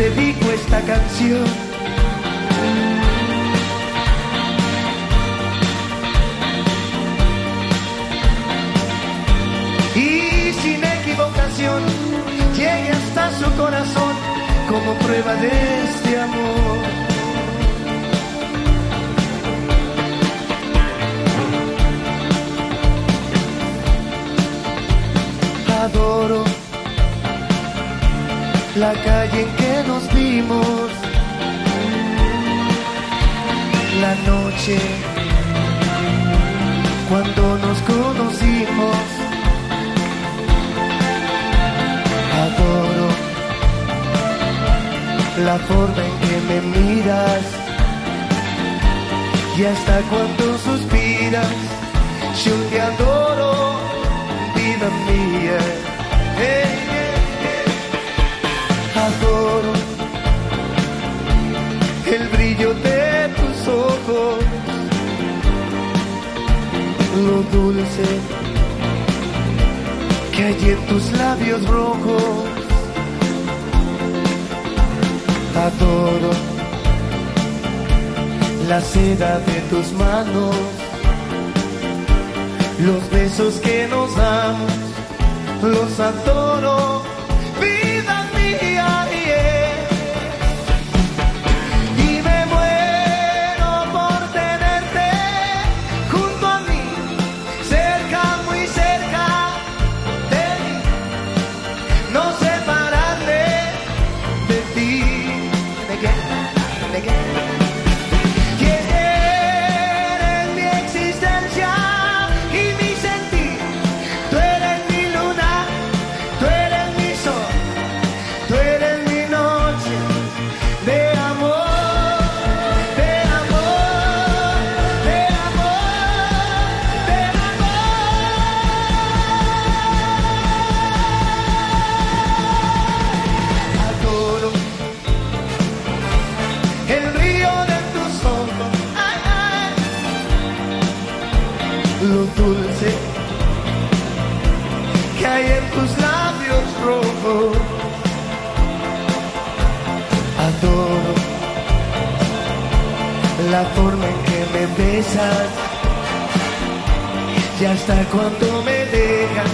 dedico esta canción. Y sin equivocación llegue hasta su corazón como prueba de este amor. Adoro la calle en que nos vimos, la noche cuando nos conocimos. Adoro la forma en que me miras y hasta cuando suspiras. Yo te adoro, vida mía. Adoro el brillo de tus ojos, lo dulce que hay en tus labios rojos. Adoro la seda de tus manos, los besos que nos damos, los adoro, vida mía, yeah. Y me muero por tenerte junto a mí, cerca, muy cerca de mí, no separarme de ti. ¿De qué? Lo dulce que hay en tus labios rojos. Adoro la forma en que me besas y hasta cuando me dejas.